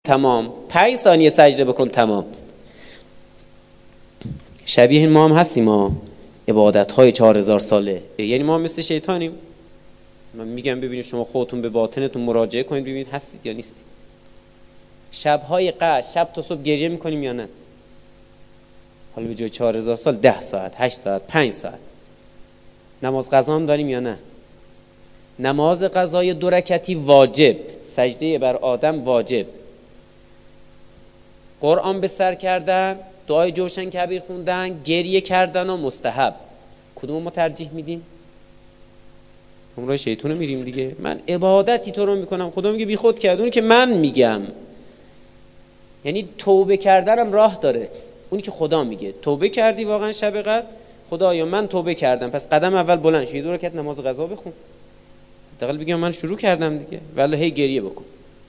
تمام. 5 ثانیه سجده بکن تمام. شبیه ما هم هستیم ما، عبادت‌های 4000 ساله. یعنی ما مثل شیطانیم. من میگم ببینید شما خودتون به باطنتون مراجعه کنید ببینید هستید یا نیستید. شب‌های قدر شب تا صبح گریه میکنیم یا نه؟ حالا به جای 4000 سال 10 ساعت، 8 ساعت، 5 ساعت. نماز قضا هم داریم یا نه؟ نماز قضای 2 رکعتی واجب، سجده بر آدم واجب، قرآن به سر کردن، دعای جوشن کبیر خوندن، گریه کردن و مستحب. کدوم ما ترجیح میدیم؟ همراه شیطون میریم دیگه. من عبادتی تو رو میکنم، خدا میگه بی خود کرد. اونی که من میگم، یعنی توبه کردنم راه داره. اونی که خدا میگه توبه کردی واقعا شب قدر، خدایا من توبه کردم، پس قدم اول بلند شو 2 رکعت نماز قضا بخون. حداقل بگم من شروع کردم دیگه، ولی هی گریه بکن.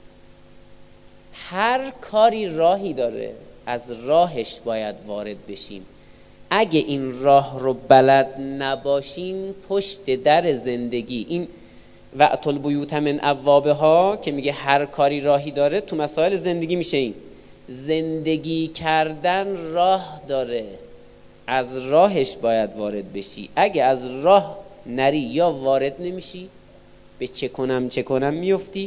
هر کاری راهی داره، از راهش باید وارد بشیم. اگه این راه رو بلد نباشیم پشت در زندگی، این وأتوا البیوت من ابوابها که میگه هر کاری راهی داره، تو مسائل زندگی میشه این زندگی کردن راه داره، از راهش باید وارد بشی. اگه از راه نری یا وارد نمیشی، به چه کنم میفتی.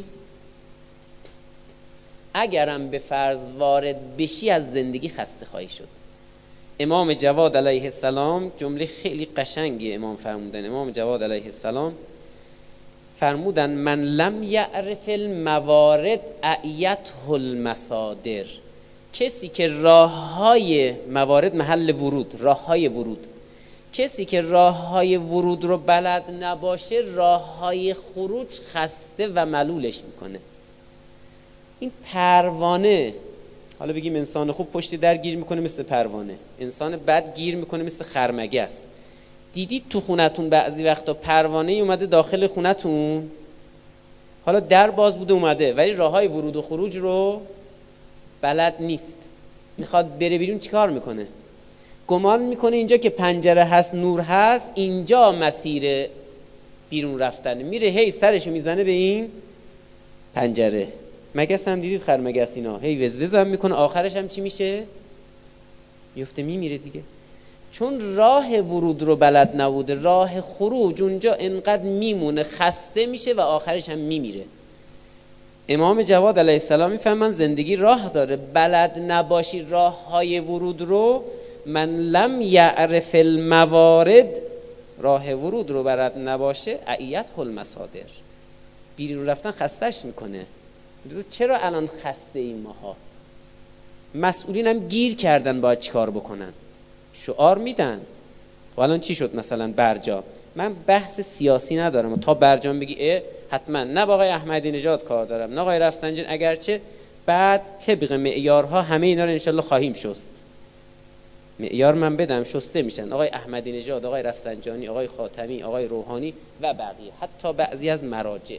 اگرم به فرض وارد بشی از زندگی خسته خواهی شد. امام جواد علیه السلام جمله خیلی قشنگی امام فرمودن. امام جواد علیه السلام فرمودن من لم یعرف الموارد اعیته المصادر. کسی که راههای موارد، محل ورود، راههای ورود، کسی که راههای ورود رو بلد نباشه راههای خروج خسته و ملولش میکنه. این پروانه، حالا بگیم انسان خوب پشت در گیر میکنه مثل پروانه، انسان بد گیر میکنه مثل خرمگس. دیدید تو خونتون بعضی وقتا پروانه اومده داخل خونتون، حالا در باز بوده اومده ولی راههای ورود و خروج رو بلد نیست، میخواد بره بیرون چیکار میکنه؟ گمان میکنه اینجا که پنجره هست نور هست اینجا مسیر بیرون رفتن، میره هی سرشو میزنه به این پنجره. مگس هم دیدید خرمگس اینا هی وزوز هم میکنه، آخرش هم چی میشه؟ میفته میمیره دیگه. چون راه ورود رو بلد نبوده، راه خروج اونجا انقدر میمونه خسته میشه و آخرش هم میمیره. امام جواد علیه السلام میفهمن زندگی راه داره، بلد نباشی راه های ورود رو، من لم یعرف الموارد، راه ورود رو بلد نباشه اعیته المصادر، بیرون رفتن خستش میکنه. چرا الان خسته ایم ماها؟ مسئولین هم گیر کردن باید چیکار بکنن، شعار میدن. و الان چی شد؟ مثلا برجام، من بحث سیاسی ندارم، تا برجام بگی حتما نه با آقای احمدی نژاد کار دارم نه آقای رفسنجانی، اگرچه بعد طبق معیارها همه اینا رو انشالله خواهیم شست، معیار من بدم شسته میشن، آقای احمدی نژاد، آقای رفسنجانی، آقای خاتمی، آقای روحانی و بقیه، حتی بعضی از مراجع.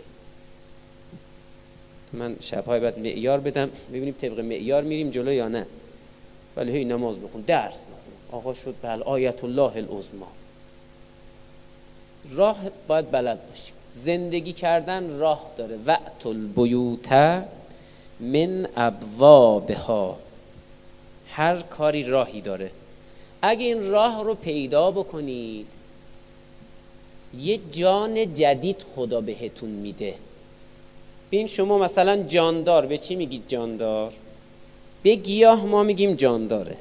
من شب‌های بعد معیار بدم ببینیم طبق معیار میریم جلو یا نه. ولی هی نماز بخون، درس بخون، آقا شد بله آیت الله العظمی. راه باید بلد باشیم. زندگی کردن راه داره. وأتوا البیوت من ابوابها، هر کاری راهی داره. اگه این راه رو پیدا بکنید یه جان جدید خدا بهتون میده. ببین شما مثلا جاندار، به چی میگید جاندار؟ به گیاه ما میگیم جانداره،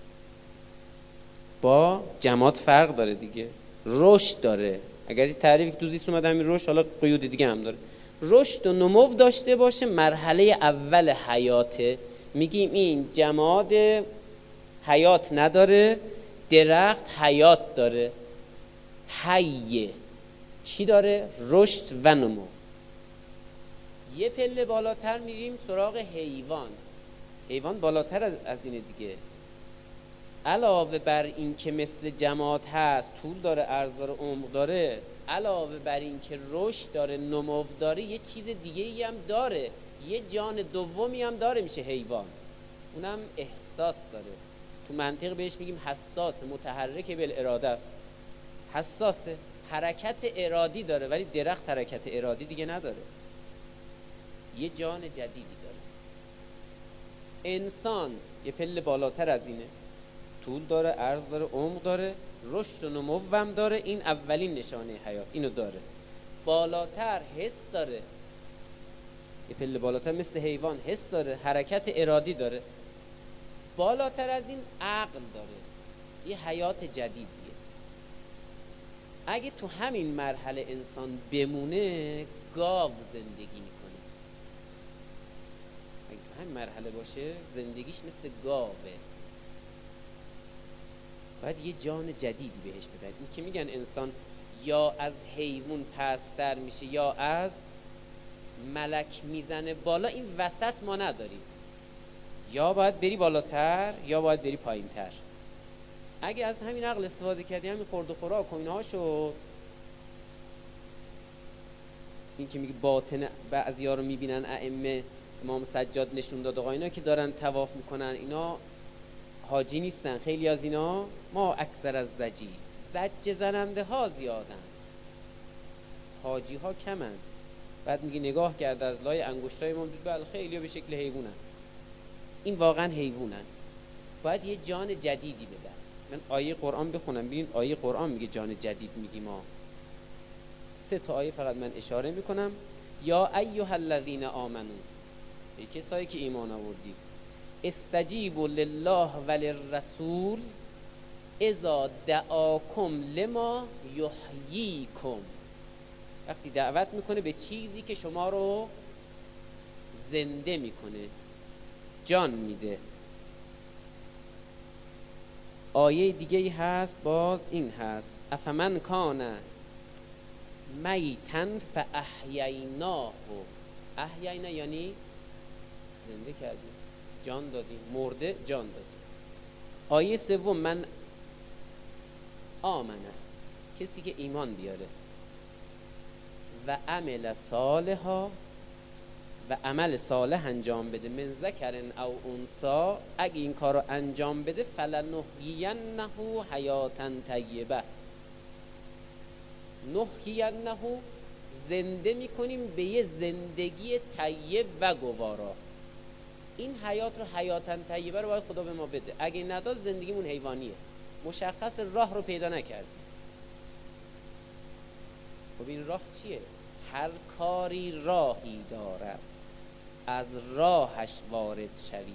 با جماد فرق داره دیگه، رشد داره. اگر تعریفی که تو زیست اومده همین رشد، حالا قیود دیگه هم داره. رشد و نمو داشته باشه، مرحله اول حیاته، میگیم این جماد حیات نداره، درخت حیات داره، حیه چی داره؟ رشد و نمو. یه پله بالاتر میریم سراغ حیوان. حیوان بالاتر از اینه دیگه. علاوه بر این که مثل جماد هست، طول داره، عرض داره، عمق داره، علاوه بر این که رشد داره، نمو داره، یه چیز دیگه ای هم داره، یه جان دومی هم داره، میشه حیوان. اونم احساس داره. تو منطق بهش میگیم حساس، متحرک بالاراده است. حساسه، حرکت ارادی داره، ولی درخت حرکت ارادی دیگه نداره، یه جان جدیدی داره. انسان یه پله بالاتر از اینه، طول داره، عرض داره، عمق داره، رشد و نمو هم داره. این اولین نشانه حیات، اینو داره. بالاتر حس داره، یه پله بالاتر مثل حیوان حس داره، حرکت ارادی داره. بالاتر از این عقل داره، یه حیات جدیدیه. اگه تو همین مرحله انسان بمونه گاو زندگی میکنه. اگه تو همین مرحله باشه زندگیش مثل گاوه. باید یه جان جدیدی بهش بدن. این که میگن انسان یا از حیوان پستر میشه یا از ملک میزنه بالا، این وسط ما نداریم. یا باید بری بالاتر یا باید بری پایینتر. اگه از همین عقل استفاده کردی، همین خورد و خوراک و اینها شد. این که میگه باطن بعضیا رو میبینن ائمه، امام سجاد نشون داد آقا اینا که دارن طواف میکنن اینا حاجی نیستن. خیلی از اینا ما اکثر از زج زننده ها زیادن، حاجی ها کمن. بعد میگه نگاه کرد از لای انگشتای ما دید بله خیلی به شکل حیوانن. این واقعا حیوانن. باید یه جان جدیدی بدن. من آیه قرآن بخونم ببین آیه قرآن میگه جان جدید میدیم ما. 3 تا آیه فقط من اشاره میکنم. یا ایها الذین آمنو، ای کسایی که ایمان آوردید، استجیبوا لله وللرسول اذا دعاکم لما یحییکم. وقتی دعوت میکنه به چیزی که شما رو زنده میکنه، جان میده. آیه دیگه هست باز این هست افمن کان میتن فاحییناه. احیینا یعنی زنده کردیم، جان دادیم. مرده جان دادیم. آیه سوم من آمنه، کسی که ایمان بیاره و عمل صالحا و عمل صالح انجام بده، من ذکرن او انثی، اگه این کار رو انجام بده فلنحیینه حیاتا طیبه. نحیینه زنده میکنیم به یه زندگی طیب و گوارا. این حیات رو حیاتا طیبه رو باید خدا به ما بده. اگه نداد زندگیمون حیوانیه، مشخص راه رو پیدا نکردیم. خب این راه چیه؟ هر کاری راهی دارد، از راهش وارد شوی.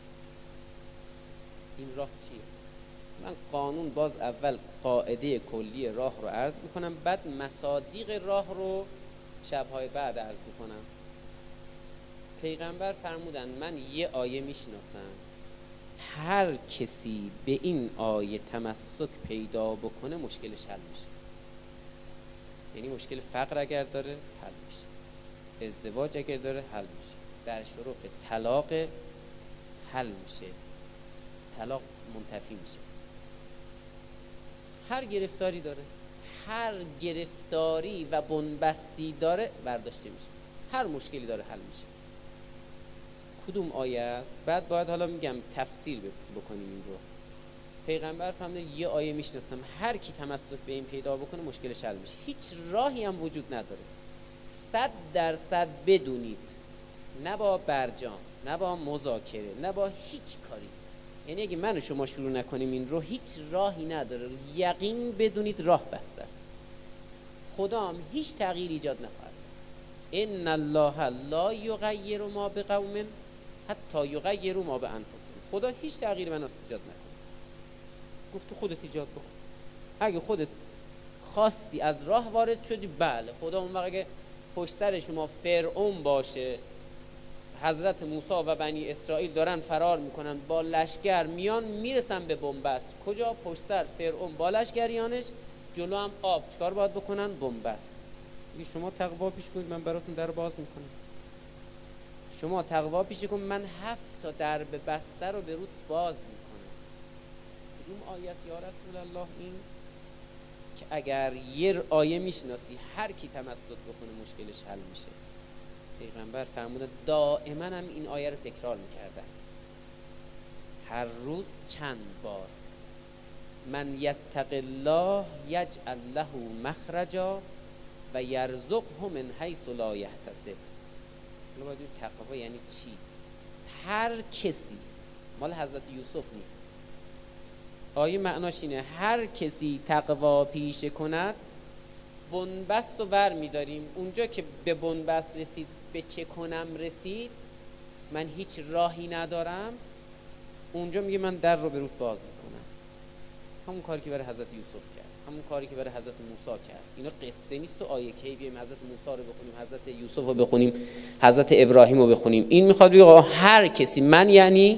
این راه چیه؟ من قانون باز اول قاعده کلی راه رو عرض میکنم، بعد مصادیق راه رو شبهای بعد عرض میکنم. پیغمبر فرمودن من یه آیه میشناسم، هر کسی به این آیه تمسک پیدا بکنه مشکلش حل میشه. یعنی مشکل فقر اگر داره حل میشه، ازدواج اگر داره حل میشه، در شرف طلاق حل میشه، طلاق منتفی میشه. هر گرفتاری داره، هر گرفتاری و بنبستی داره برداشته میشه، هر مشکلی داره حل میشه. کدوم آیه است؟ بعد باید حالا میگم تفسیر بکنیم این رو. پیغمبر فرموده یه آیه میشناسم هر کی تمسک به این پیدا بکنه مشکلش حل میشه. هیچ راهی هم وجود نداره. 100% بدونید، نه با برجام، نه با مذاکره، نه با هیچ کاری. یعنی اگه من و شما شروع نکنیم این رو، هیچ راهی نداره. یقین بدونید راه بسته است. خدا هم هیچ تغییر ایجاد نخواهد. ان الله لا یغیر ما بقوم حتی یغیروا ما بانفسهم. خدا هیچ تغییر بناس ایجاد نکنه. گفت خودت ایجاد بکن. اگه خودت خواستی از راه وارد شدی، بله خدا اون وقت اگه پشت سر شما فرعون باشه، حضرت موسی و بنی اسرائیل دارن فرار میکنن با لشکر میان میرسن به بنبست، کجا؟ پشت سر فرعون با لشکریانش، جلو هم آب. چیکار باید بکنن؟ بنبست. میگه شما تقوا پیش کنید من براتون در باز میکنم. شما تقوا پیش کن من 7 تا درب بسته رو به رود باز میکنم. کدوم آیه است یا رسول الله این؟ که اگر یه آیه میشناسی هر کی تمسک بکنه مشکلش حل میشه. پیغمبر فرموده دائما هم این آیه رو تکرار میکردن، هر روز چند بار. من یتق الله یجعل له مخرجا و یرزقه من حیث لا یحتسب. حالا باید تقوا یعنی چی؟ هر کسی، مال حضرت یوسف نیست. آیه معناش اینه هر کسی تقوا پیشه کند. بنبست رو ور میداریم اونجا که به بنبست رسید، به چه کنم رسید، من هیچ راهی ندارم، اونجا میگه من در رو به رود باز میکنم. همون کاری که برای حضرت یوسف کرد، همون کاری که برای حضرت موسی کرد. اینا قصه نیست تو آیه کی بیایم حضرت موسی رو بخونیم، حضرت یوسف رو بخونیم، حضرت ابراهیم رو بخونیم. این میخواد بگه هر کسی، من یعنی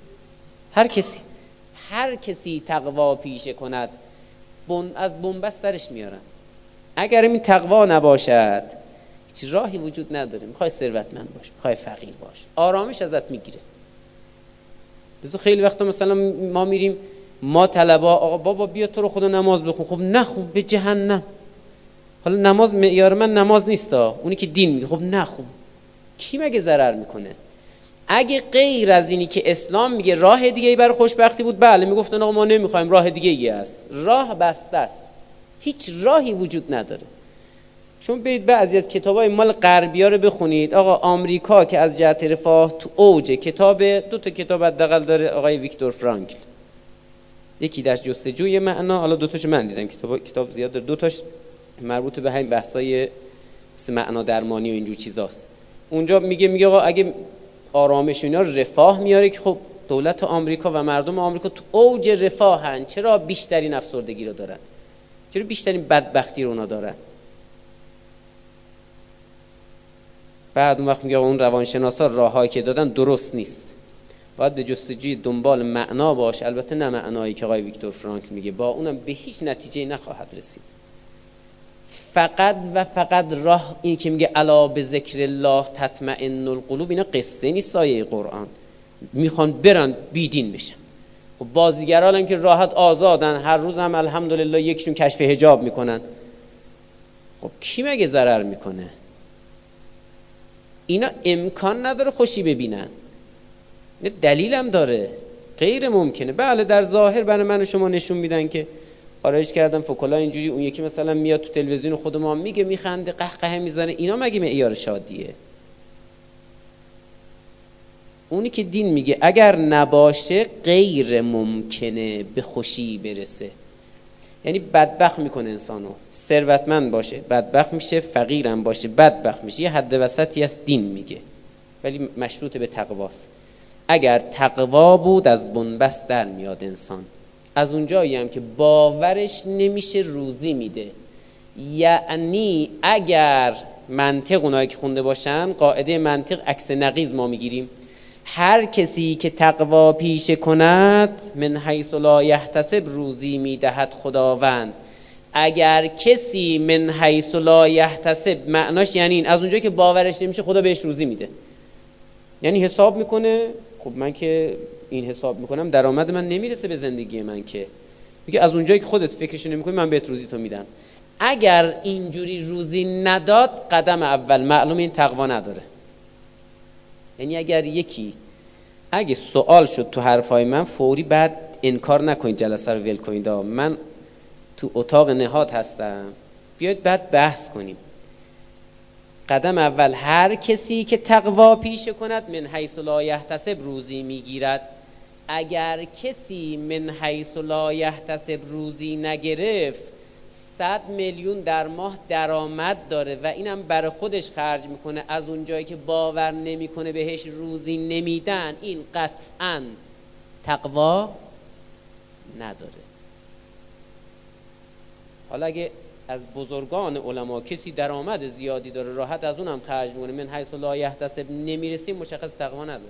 هر کسی تقوا پیشه کند، از بنبست سرش میارن. اگر این تقوا نباشد هیچ راهی وجود نداره. میخوای ثروتمند باش، میخوای فقیر باش، آرامش ازت میگیره. بذار خیلی وقتا مثلا ما میریم، ما طلبا، آقا بابا بیا تو رو خدا نماز بخون. خب نخون، به جهنم. حالا نماز معیار من نماز نیستا، اونی که دین میگه. خب نخون، کی مگه ضرر میکنه؟ اگه غیر از اینی که اسلام میگه راه دیگه ای برای خوشبختی بود، بله میگفتن آقا ما نمیخوایم، راه دیگه ای هست. راه بسته است، هیچ راهی وجود نداره. چون برید بعضی از کتابای مال غربی‌ها رو بخونید، آقا آمریکا که از جهت رفاه تو اوج، کتاب، دو تا کتاب حداقل داره آقای ویکتور فرانکل، یکی در جستجوی معنا، حالا دو تاشو من دیدم، کتاب زیاد داره، دو تاش مربوط به همین بحثای مثل معنا درمانی و اینجور چیزاست. اونجا میگه آقا اگه آرامش اینا رفاه میاره که خب دولت آمریکا و مردم آمریکا تو اوج رفاهن، چرا بیشترین افسردگی رو دارن؟ چرا بیشترین بدبختی رو اونا دارن؟ بعد اون وقت میگه اون روانشناسا راههایی که دادن درست نیست، باید به جستجوی دنبال معنا باش. البته نه معنایی که آقای ویکتور فرانکل میگه، با اونم به هیچ نتیجه نخواهد رسید. فقط و فقط راه این که میگه الا به ذکر الله تطمئن القلوب، اینا قصه نیست، آیه قرآن. میخوان برن بیدین بشن. خب بازیگران هم که راحت آزادن، هر روز هم الحمدلله یکشون کشف حجاب میکنن، خب کی مگه ضرر میکنه؟ اینا امکان نداره خوشی ببینن، دلیل هم داره، غیر ممکنه. بله در ظاهر برای من و شما نشون میدن که آرایش کردن فکلا اینجوری، اون یکی مثلا میاد تو تلویزیون خود ما میگه، میخنده، قهقه میزنه، اینا مگه معیار شادیه؟ اونی که دین میگه اگر نباشه غیر ممکنه به خوشی برسه. یعنی بدبخت میکنه انسانو، ثروتمند باشه بدبخت میشه، فقیرم باشه بدبخت میشه. یه حد وسطی از دین میگه، ولی مشروط به تقواست. اگر تقوا بود از بنبست در میاد انسان. از اونجایی هم که باورش نمیشه روزی میده. یعنی اگر منطق اونایی که خونده باشن، قاعده منطق عکس نقیض ما میگیریم. هر کسی که تقوا پیشه کند من حیث لا یحتسب روزی میدهد خداوند. اگر کسی من حیث لا یحتسب معناش یعنی این، از اونجایی که باورش نمیشه خدا بهش روزی میده. یعنی حساب میکنه، خب من که این حساب میکنم درآمد من نمیرسه به زندگی من، که میگه از اونجایی که خودت فکرشو نمیکنی من بهت روزی تو میدم. اگر اینجوری روزی نداد، قدم اول معلوم این تقوا نداره. یعنی اگر یکی اگه سوال شد تو حرفای من فوری بعد انکار نکنید، جلسه رو ول کنید، من تو اتاق نهاد هستم، بیاید بعد بحث کنیم. قدم اول هر کسی که تقوا پیشه کند من حیث لا یحتسب روزی میگیرد. اگر کسی من حیث لا یحتسب روزی نگرفت، 100 میلیون در ماه درآمد داره و اینم برای خودش خرج میکنه، از اون جایی که باور نمیکنه بهش روزی نمیدن، این قطعاً تقوا نداره. حالا اگه از بزرگان علما کسی درآمد زیادی داره، راحت از اونم خرج میکنه، من حیث لا یحتسب نمیرسیم، مشخص تقوا نداره.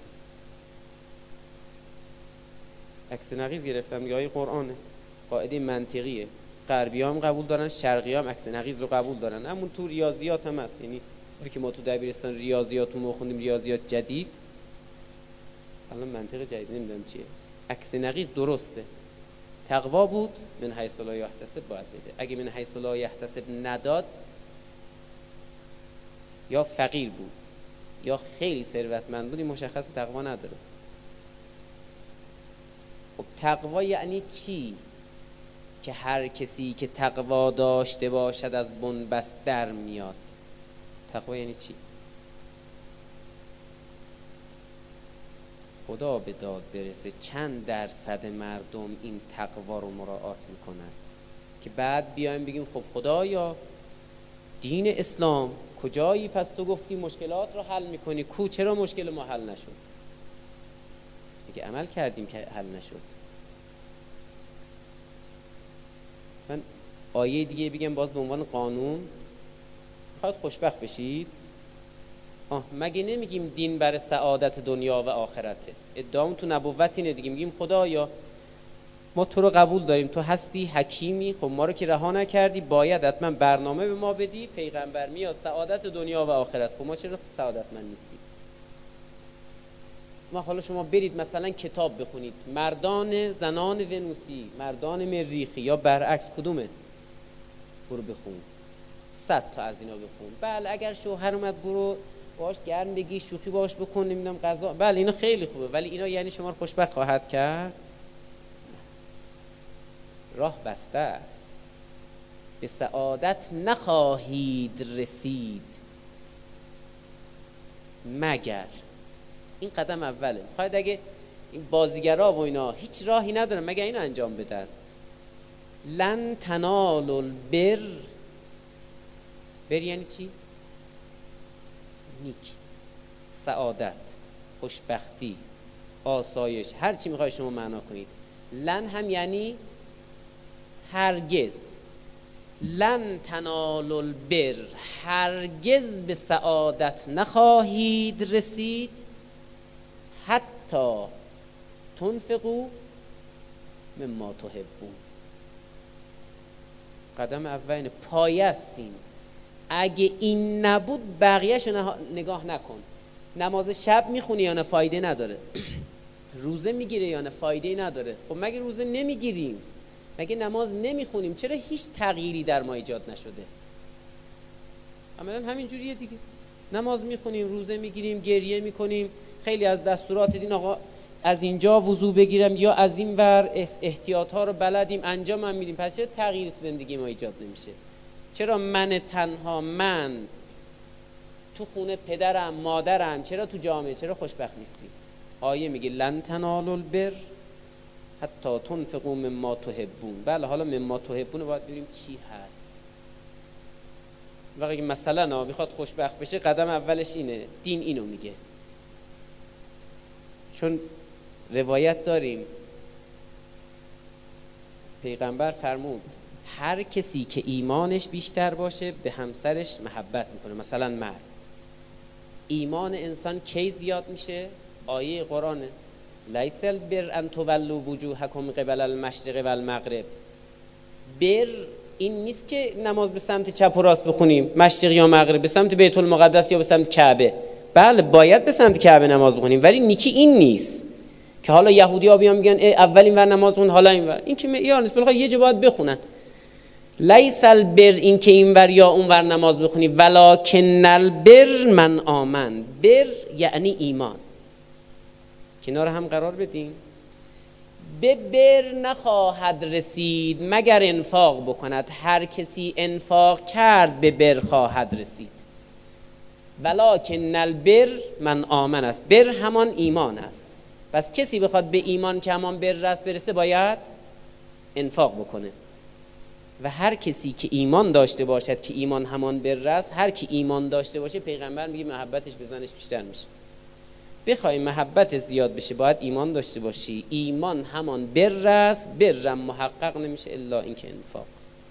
عکس نقیض گرفتم میگه آیه قرآنه، قاعده منطقیه. غربی هم قبول دارن، شرقی هم عکس نقیض رو قبول دارن. همون تو ریاضیات هم هست، یعنی که ما تو دبیرستان ریاضیات رو خوندیم، ریاضیات جدید، الان منطق جدید نمیدونم چیه، عکس نقیض درسته. تقوا بود من حیث لا یحتسب باید بده. اگه من حیث لا یحتسب نداد، یا فقیر بود یا خیلی ثروتمند بود، مشخص تقوا نداره. خب تقوا یعنی چی؟ که هر کسی که تقوا داشته باشد از بنبست در میاد. تقوا یعنی چی؟ خدا به داد برسه چند درصد مردم این تقوا رو مراعات میکنن که بعد بیایم بگیم خب خدایا دین اسلام کجایی؟ پس تو گفتی مشکلات رو حل میکنی، کو چرا مشکل ما حل نشد؟ میگه عمل کردیم که حل نشد. من آیه دیگه بگم باز به عنوان قانون. میخواد خوشبخت بشید؟ مگه نمیگیم دین برای سعادت دنیا و آخرته؟ ادعام تو نبوت اینه دیگه، میگیم خدایا ما تو رو قبول داریم، تو هستی حکیمی، خب ما رو که رها نکردی، باید حتما برنامه به ما بدی، پیغمبر میاد سعادت دنیا و آخرت، خب ما چرا سعادتمند نیستیم؟ ما حالا شما برید مثلا کتاب بخونید، مردان زنان ونوسی، مردان مریخی، یا برعکس کدومه؟ برو بخون 100 تا از اینا بخون. بله اگر شوهر اومد برو باش گرم بگی، شوخی باش بکن، نمیدونم غذا، بله اینا خیلی خوبه، ولی اینا یعنی شما رو خوشبخت خواهد کرد؟ راه بسته است، به سعادت نخواهید رسید مگر. این قدم اوله. خواهد اگه این بازیگرا و اینا هیچ راهی ندارن مگر اینو انجام بدن. لن تنالوا البر، بر یعنی چی؟ نیک، سعادت، خوشبختی، آسایش، هر چی میخوای شما معنا کنید. لن هم یعنی هرگز. لن تنالوا البر، هرگز به سعادت نخواهید رسید حتی تنفقوا مما تحبون. قدم اول پایه استین. اگه این نبود بقیه‌شو نگاه نکن. نماز شب میخونی یا نه؟ فایده نداره. روزه میگیره یا نه؟ فایده نداره. خب مگه روزه نمیگیریم؟ مگه نماز نمیخونیم؟ چرا هیچ تغییری در ما ایجاد نشده؟ عملاً همین جوریه دیگه. نماز میخونیم، روزه میگیریم، گریه میکنیم، خیلی از دستورات دین آقا از اینجا وضو بگیرم یا از این ور احتیاط ها رو بلدیم انجام هم میدیم، پس چرا تغییری تو زندگی ما ایجاد نمیشه؟ چرا من تنها، من تو خونه پدرم مادرم، چرا تو جامعه چرا خوشبخت نیستیم؟ آیه میگه لن تنالوا البر حتی تنفقوا مما تحبون. بله حالا مما تحبون باید ببینیم چی هست. وقتی مثلا بخواد خوشبخت بشه قدم اولش اینه، دین اینو میگه. چون روایت داریم پیغمبر فرمود هر کسی که ایمانش بیشتر باشه به همسرش محبت میکنه. مثلا مرد، ایمان انسان کی زیاد میشه؟ آیه قرآنه لیس البر ان تولوا وجوهکم قبل المشرق و المغرب. بر این نیست که نماز به سمت چپ و راست بخونیم، مشرق یا مغرب، به سمت بیت المقدس یا به سمت کعبه. بله باید به سمت کعبه نماز بخونیم، ولی نیکی این نیست که حالا یهودی‌ها بیان میگن اول اینور نماز بخون حالا اینور. این که معیار نیست، بالاخره یه جا باید بخونن. لیس البر این که اینور یا اونور نماز بخونی، ولکن البر من آمن. بر یعنی ایمان. کنار هم قرار بدین. به بر نخواهد رسید مگر انفاق بکند. هر کسی انفاق کرد به بر خواهد رسید. ولکن البر من آمن است. بر همان ایمان است. پس کسی بخواد به ایمان که همان بر است برسه باید انفاق بکنه. و هر کسی که ایمان داشته باشد که ایمان همان بر است، هر کی ایمان داشته باشه پیغمبر میگه محبتش به زنش بیشتر میشه. بخوای محبت زیاد بشه باید ایمان داشته باشی. ایمان همان بر است، برم محقق نمیشه الا اینکه انفاق.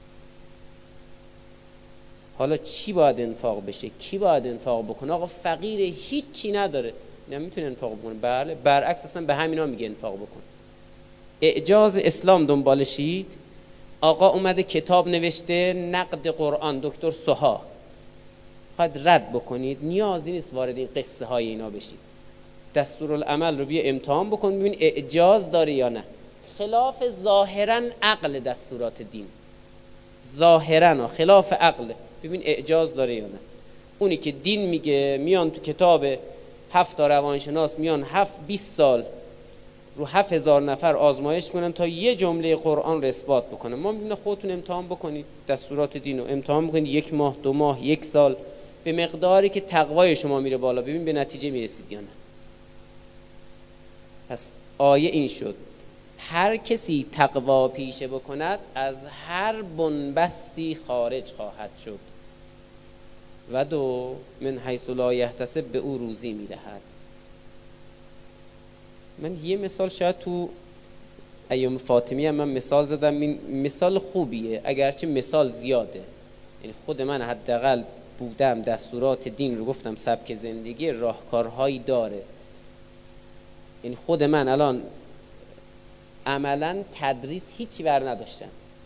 حالا چی باید انفاق بشه؟ کی باید انفاق بکنه؟ آقا فقیر هیچی نداره نمیتونه انفاق بکنه. بله برعکس اصلا به همینا میگه انفاق بکن. اعجاز اسلام دنبالشید. آقا اومده کتاب نوشته نقد قرآن، دکتر سوها، خواهد رد بکنید، نیازی نیست وارد این قصه های اینا بشید. دستورالعمل رو بیا امتحان بکن ببین اعجاز داره یا نه. خلاف ظاهرا عقل دستورات دین، ظاهرا خلاف عقل، ببین اعجاز داره یا نه. اونی که دین میگه میان تو کتاب 7 تا روانشناس میان 20 سال رو 7000 نفر آزمایش کنن تا یه جمله قرآن رو اثبات بکنن. ما میگیم خودتون امتحان بکنید، دستورات دین رو امتحان بکنید 1 ماه 2 ماه 1 سال، به مقداری که تقوای شما میره بالا ببین به نتیجه میرسید یا نه. پس آیه این شد هر کسی تقوا پیشه بکند از هر بنبستی خارج خواهد شد و دو من حیث لا یحتسب به او روزی میدهد. من یه مثال شاید تو ایام فاطمی هم من مثال زدم، این مثال خوبیه اگرچه مثال زیاده. یعنی خود من حداقل بودم دستورات دین رو گفتم، سبک زندگی راهکارهایی داره. یعنی خود من الان عملا تدریس هیچی بر نداشتم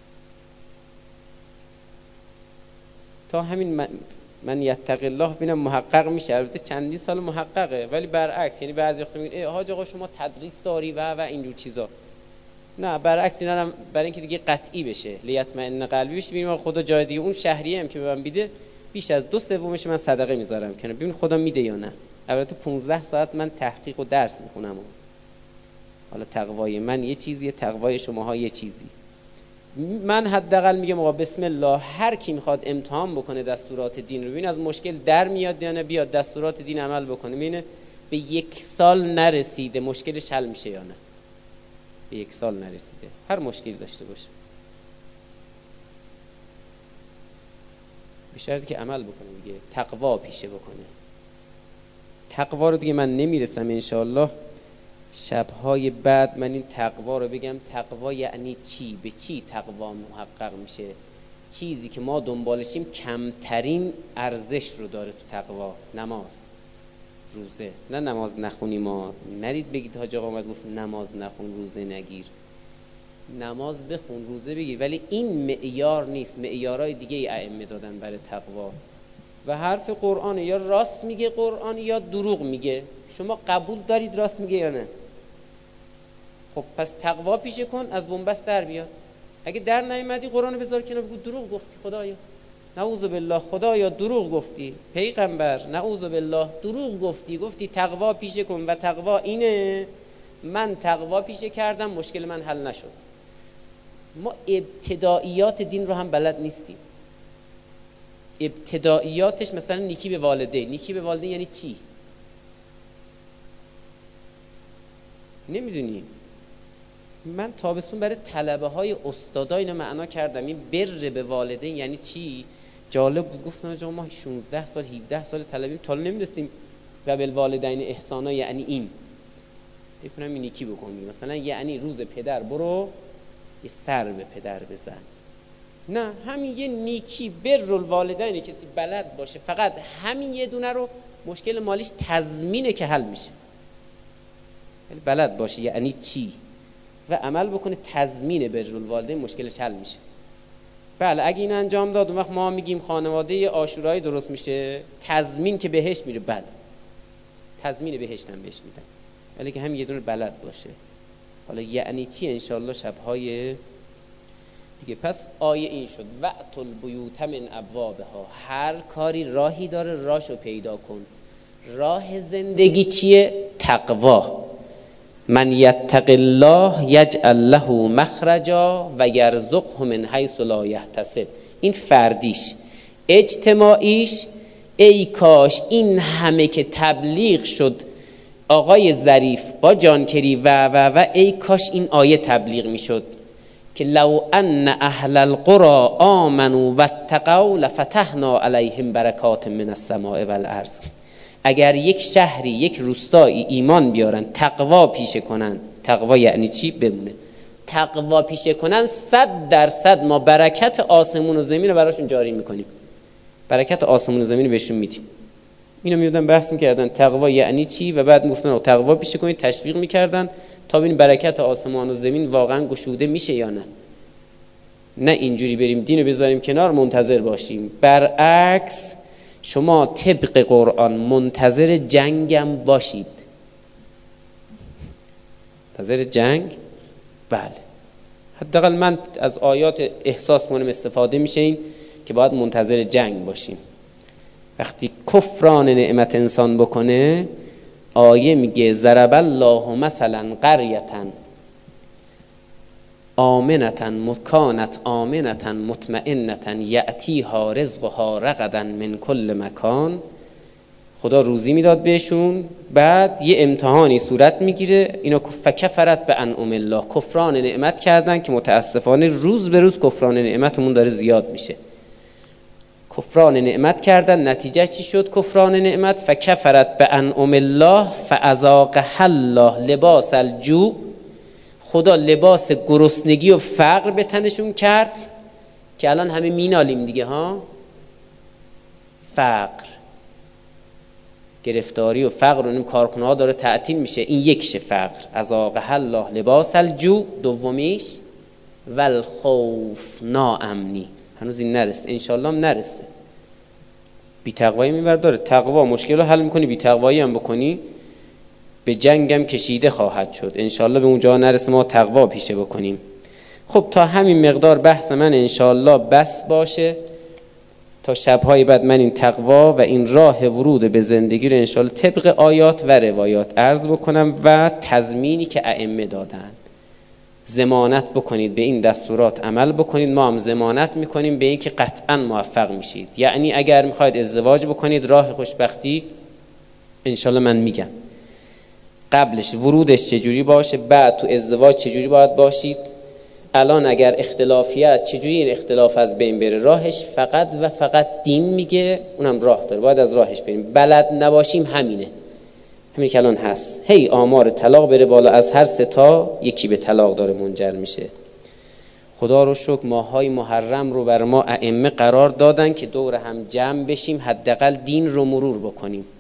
تا همین من یتقی الله ببینم محقق میشه. البته چندین سال محققه ولی برعکس، یعنی بعضی وقتا میگن حاج آقا شما تدریس داری و اینجور چیزا. نه برعکس، اینا هم برای اینکه دیگه قطعی بشه، لیطمئن قلبی بشه. ببینیم خدا جای دیگه اون شهریه هم که به من میده بیش از 2/3 من صدقه میذارم کنه، ببین خدا میده یا نه. البته 15 ساعت من تحقیق و درس میخونم. حالا تقوای من یه چیزیه، تقوای شماها یه چیزی. من حداقل میگم آقا بسم الله، هر کی میخواد امتحان بکنه دستورات دین رو، ببین از مشکل در میاد یا نه، بیاد دستورات دین عمل بکنه، ببینه به 1 سال نرسیده مشکلش حل میشه یا نه. به 1 سال نرسیده، هر مشکلی داشته باشه، به شرطی که عمل بکنه دیگه، تقوا پیشه بکنه. تقوا رو دیگه من نمیرسم انشاءالله شبهای بعد من این تقوا رو بگم. تقوا یعنی چی؟ به چی تقوا محقق میشه؟ چیزی که ما دنبالشیم کمترین ارزش رو داره تو تقوا. نماز، روزه. نه نماز نخونی، ما نرید بگید حاج آقا اومد گفت نماز نخون روزه نگیر. نماز بخون روزه بگیر، ولی این معیار نیست. معیارهای دیگه ای ائمه دادن برای تقوا. و حرف قرآن یا راست میگه قرآن یا دروغ میگه. شما قبول دارید راست میگه یا نه؟ خب پس تقوا پیشه کن، از بنبست در بیاد. اگه در نیامدی قرآن بذار کنار، بگو دروغ گفتی خدایا، نعوذ بالله، خدایا دروغ گفتی، پیغمبر نعوذ بالله دروغ گفتی تقوا پیشه کن و تقوا اینه. من تقوا پیشه کردم مشکل من حل نشد. ما ابتداییات دین رو هم بلد نیستیم. ابتداییاتش مثلا نیکی به والدین. نیکی به والدین یعنی چی؟ نمیدونی. من تابستون برای طلبه های استادا اینو معنا کردم. این بر به والدین یعنی چی؟ جالب بود. گفتم آقا ما 16 سال 17 سال طلبیم تا نمیدونستیم و بالوالدین احسانا یعنی این. فکر کنم این نیکی بکنی مثلا یعنی روز پدر برو یه سر به پدر بزن. نه، همین یه نیکی بر الوالدین کسی بلد باشه، فقط همین یه دونه رو مشکل مالیش تضمینه که حل میشه. بلد باشه یعنی چی و عمل بکنه، تضمین بر الوالدین مشکلش حل میشه. بله اگه این انجام داد اون وقت ما میگیم خانواده عاشورایی درست میشه، تضمین که بهشت میره. بله تضمین بهشت هم بهش میدن، ولی که هم یه دونه بلد باشه. حالا یعنی چی انشالله شبهای دیگه. پس آیه این شد وأتوا البیوت من ابوابها. هر کاری راهی داره، راهشو پیدا کن. راه زندگی چیه؟ تقوا. من یتق الله یجعل له مخرجا و یرزقه من حیث لا یحتسب. این فردیش. اجتماعیش ای کاش این همه که تبلیغ شد آقای ظریف با جانکری و ای کاش این آیه تبلیغ میشد که لو ان اهل القرى آمنوا واتقوا لفتحنا علیهم برکات من السماء والارض. اگر یک شهری، یک روستایی ایمان بیارن، تقوا پیشه کنن. تقوا یعنی چی؟ بمونه. تقوا پیشه کنن 100% ما برکت آسمون و زمین رو براشون جاری میکنیم. برکت آسمون و زمین رو بهشون میدیم. اینو میودن بحث میکردن تقوا یعنی چی و بعد میگفتن تقوا پیشه کنید، تشویق میکردن تا ببین برکت آسمان و زمین واقعا گشوده میشه یا نه. نه اینجوری بریم دینو بذاریم کنار منتظر باشیم. برعکس شما طبق قرآن منتظر جنگم باشید. منتظر جنگ؟ بله. حداقل من از آیات احساس کنم استفاده میشه این که باید منتظر جنگ باشیم. وقتی کفران نعمت انسان بکنه، آیه میگه ضرب الله مثلا قریةً آمنة مکانت آمنة مطمئنة یأتیها رزقها رغدا من کل مکان. خدا روزی میداد بهشون، بعد یه امتحانی صورت میگیره، اینا فکفرت به انعم الله، کفران نعمت کردن که متاسفانه روز به روز کفران نعمتمون داره زیاد میشه. کفران نعمت کردن، نتیجه چی شد؟ کفران نعمت فکفرت به انعم الله فاذاقها الله لباس الجوع، خدا لباس گرسنگی و فقر به تنشون کرد که الان همه مینالیم دیگه ها، فقر، گرفتاری و فقر و این کارخونه ها داره تعطیل میشه، این یکشه فقر، اذاقها الله لباس الجوع، دومیش والخوف ناامنی، هنوز این نرسته، انشالله هم نرسته. بی تقوایی میبرد داره، تقوا مشکل رو حل میکنی، بی تقوایی هم بکنی به جنگم کشیده خواهد شد. انشالله به اونجا نرسه ما تقوا پیشه بکنیم. خب تا همین مقدار بحث من انشالله بس باشه، تا شبهای بعد من این تقوا و این راه ورود به زندگی رو انشالله طبق آیات و روایات عرض بکنم و تضمینی که ائمه دادن. ضمانت بکنید به این دستورات عمل بکنید، ما هم ضمانت میکنیم به این که قطعا موفق میشید. یعنی اگر میخواید ازدواج بکنید، راه خوشبختی انشالله من میگم، قبلش ورودش چجوری باشه، بعد تو ازدواج چجوری باید باشید، الان اگر اختلافی است چجوری این اختلاف از بین بره. راهش فقط و فقط دین میگه، اونم راه داره، باید از راهش بریم. بلد نباشیم همینه، همین که الان هست، هی آمار طلاق بره بالا، از هر 3 تا یکی به طلاق داره منجر میشه. خدا رو شکر ماهای محرم رو بر ما ائمه قرار دادن که دور هم جمع بشیم، حداقل دین رو مرور بکنیم.